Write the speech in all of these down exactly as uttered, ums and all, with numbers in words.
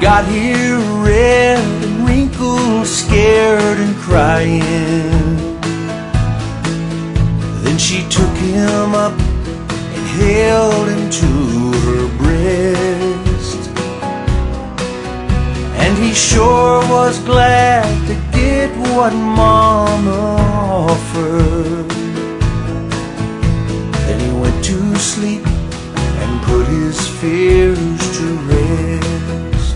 got here red and wrinkled, scared and crying. Then she took him up and held him to her breast, and he sure was glad to get what Mama offered. Then he went to sleep and put his fears to rest.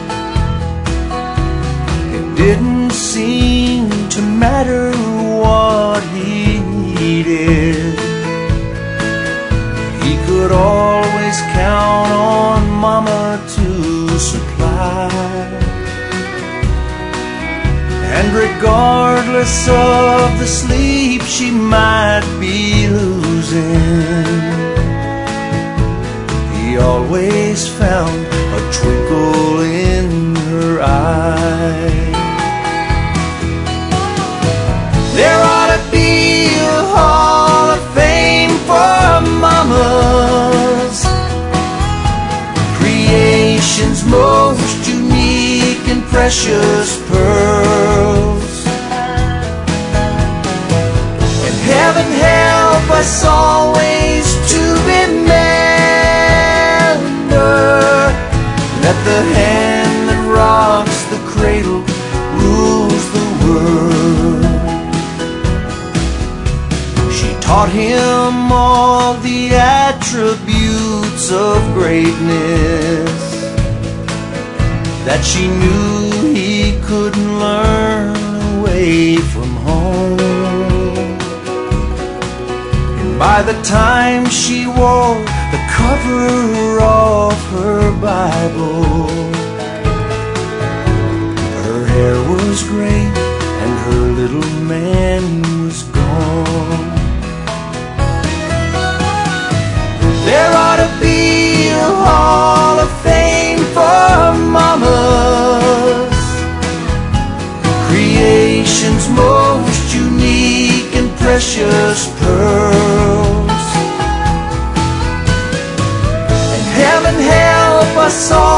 It didn't seem to matter what he did. He could always count on Mama to supply, and regardless of the sleep she might be losing, he always found a twinkle in her eye. There ought to be a hall of fame for mamas, creation's most unique and precious pearls. And heaven help us always to remember that the hand that rocks the cradle rules the world. She taught him all the attributes of greatness that she knew he couldn't learn away from home. And by the time she wore the cover of her Bible, her hair was gray and her little man was gone. There ought to be a hall of fame for mamas, creation's most unique and precious pearls. And heaven help us all